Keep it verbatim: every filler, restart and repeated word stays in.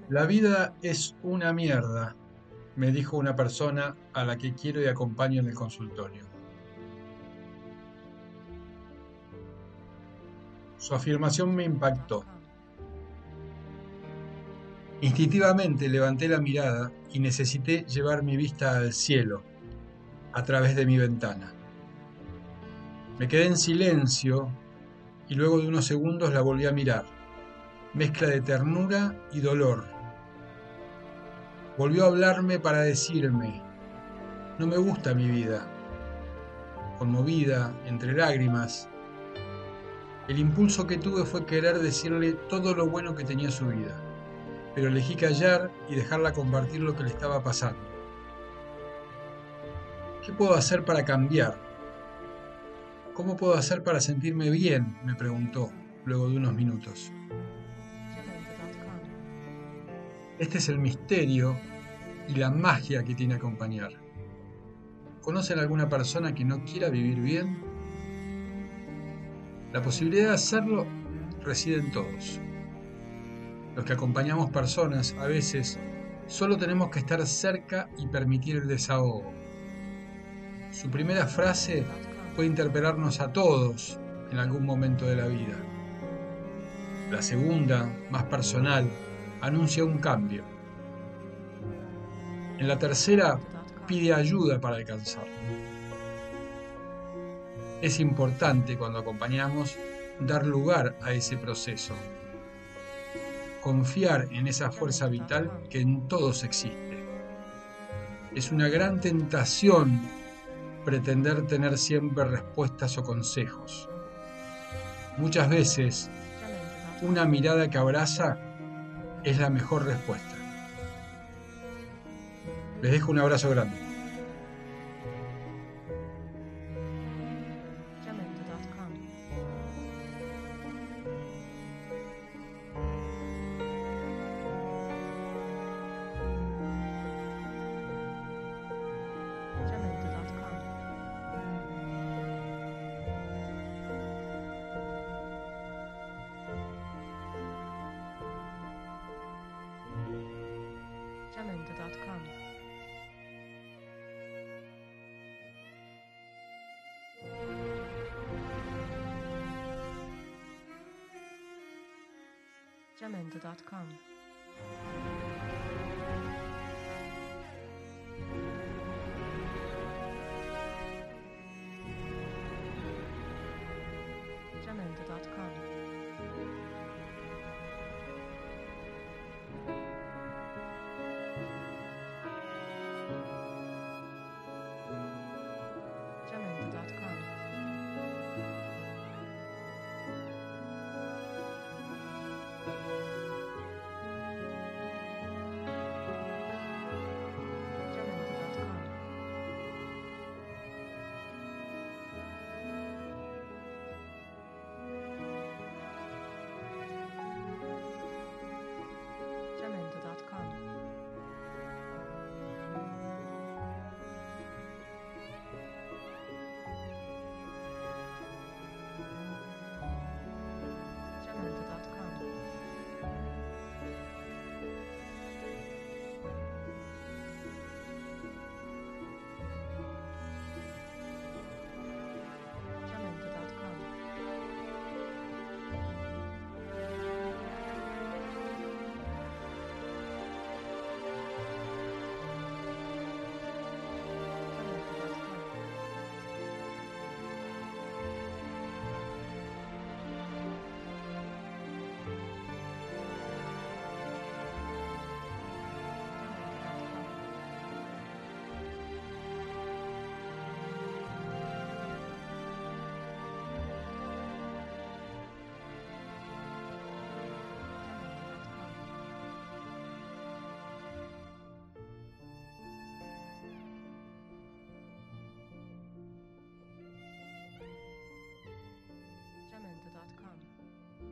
La vida es una mierda, me dijo una persona a la que quiero y acompaño en el consultorio. Su afirmación me impactó. Instintivamente levanté la mirada y necesité llevar mi vista al cielo, a través de mi ventana. Me quedé en silencio y luego de unos segundos la volví a mirar, mezcla de ternura y dolor. Volvió a hablarme para decirme, no me gusta mi vida. Conmovida, entre lágrimas, el impulso que tuve fue querer decirle todo lo bueno que tenía su vida, pero elegí callar y dejarla compartir lo que le estaba pasando. ¿Qué puedo hacer para cambiar? ¿Cómo puedo hacer para sentirme bien?, me preguntó, luego de unos minutos. Este es el misterio y la magia que tiene acompañar. ¿Conocen alguna persona que no quiera vivir bien? La posibilidad de hacerlo reside en todos. Los que acompañamos personas, a veces, solo tenemos que estar cerca y permitir el desahogo. Su primera frase puede interpelarnos a todos en algún momento de la vida. La segunda, más personal, anuncia un cambio. En la tercera, pide ayuda para alcanzarlo. Es importante cuando acompañamos dar lugar a ese proceso. Confiar en esa fuerza vital que en todos existe. Es una gran tentación pretender tener siempre respuestas o consejos. Muchas veces, una mirada que abraza es la mejor respuesta. Les dejo un abrazo grande. Jamendo punto com. Jamendo punto com.